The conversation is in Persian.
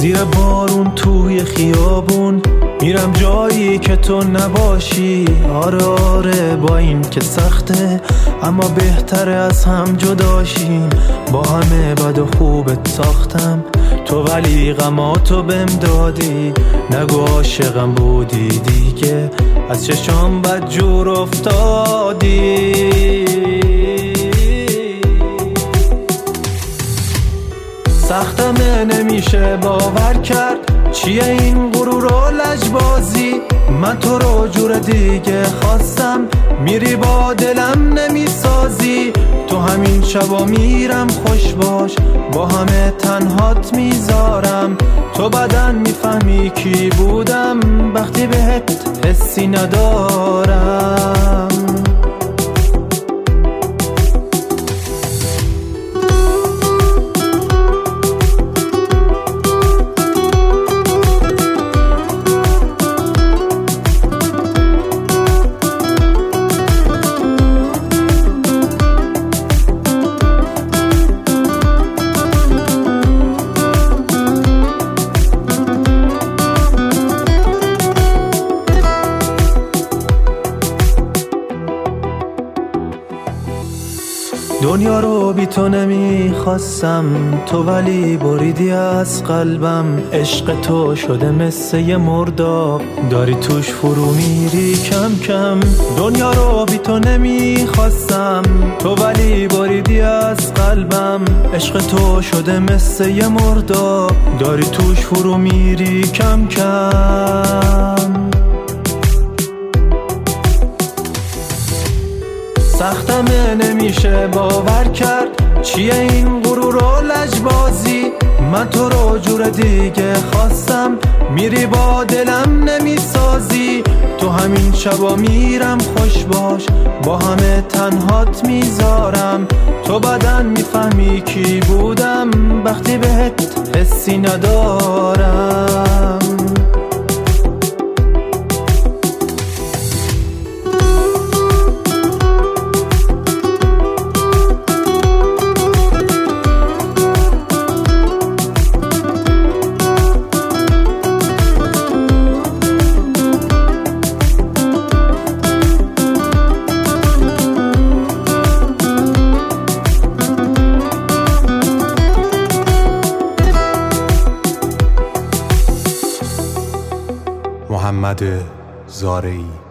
زیر بارون توی خیابون میرم جایی که تو نباشی. آره آره با این که سخته اما بهتره از هم جداشیم. با همه بد و خوبت ساختم تو ولی غماتو بهم دادی. نگو عاشقم بودی دیگه از چشام بد جور افتادی. سختمه نمیشه باور کرد چیه این غرور و لجبازی. من تو رو جور دیگه خواستم میری با دلم نمیسازی. تو همین شبا میرم خوش باش با همه تنهات میذارم. تو بدن میفهمی کی بودم وقتی بهت حسی ندارم. دنیا رو بی تو نمیخواستم تو ولی بریدی از قلبم. عشق تو شده مثل یه مرداب داری توش فرو میری کم کم. دنیا رو بی تو نمیخواستم تو ولی بریدی از قلبم. عشق تو شده مثل یه مرداب داری توش فرو میری کم کم. سختمه نمیشه باور کرد چیه این غرور و لجبازی. من تو رو جور دیگه خواستم میری با دلم نمیسازی. تو همین شبا میرم خوش باش با همه تنهات میذارم. تو بدن میفهمی کی بودم وقتی بهت حسی ندارم. محمد زارعی.